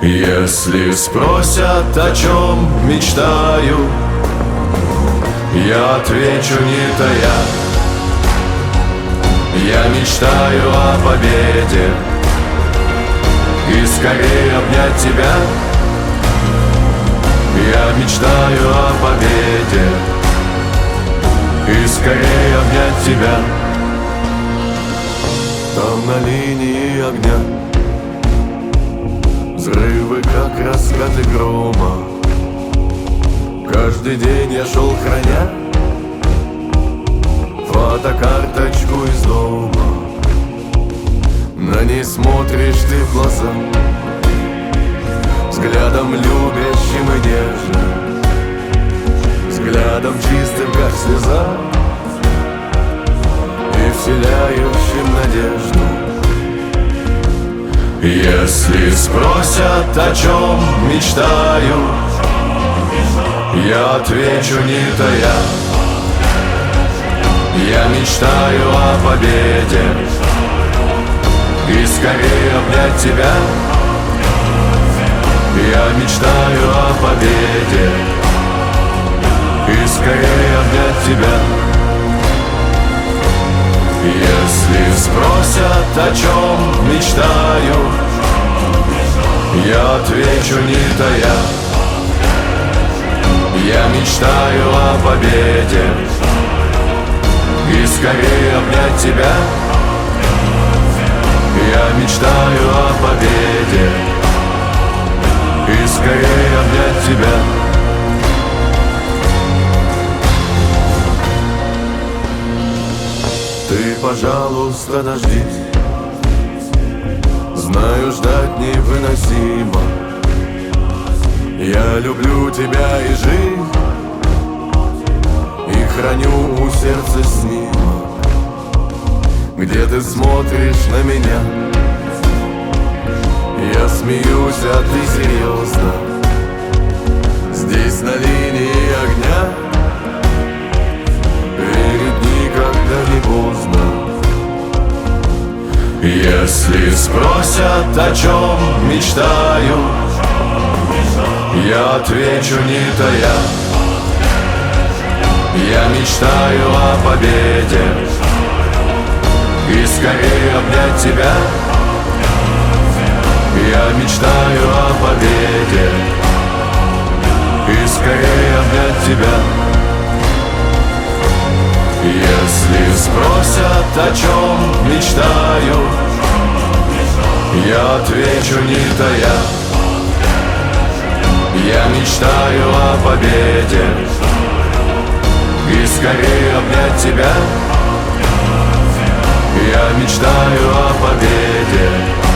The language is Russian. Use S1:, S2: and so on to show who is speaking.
S1: Если спросят, о чем мечтаю, я отвечу, не тая. Я мечтаю о победе и скорее обнять тебя. Я мечтаю о победе и скорее обнять тебя. Там на линии огня взрывы, как раскаты грома. Каждый день я шел, храня фотокарточку из дома. На ней смотришь ты в глаза, взглядом любящим и нежным, взглядом чистым, как слеза, и вселяющим надежду. Если спросят, о чем мечтаю, я отвечу, не тая. Я мечтаю о победе и скорее обнять тебя. Я мечтаю о победе и скорее обнять тебя. Если спросят, о чем мечтаю, я отвечу, не тая. Я мечтаю о победе и скорее обнять тебя. Я мечтаю о победе и скорее обнять тебя. Ты, пожалуйста, дождись. Знаю, ждать невыносимо. Я люблю тебя и жизнь, и храню у сердца снимок, где ты смотришь на меня. Я смеюсь, а ты серьезно. Здесь на линии огня перед никогда не поздно. Если спросят, о чем мечтаю, я отвечу, не тая. Я мечтаю о победе и скорее обнять тебя. Я мечтаю о победе и скорее обнять тебя. Если спросят, о чем мечтаю, я отвечу, не тая. Я мечтаю о победе и скорее обнять тебя. Я мечтаю о победе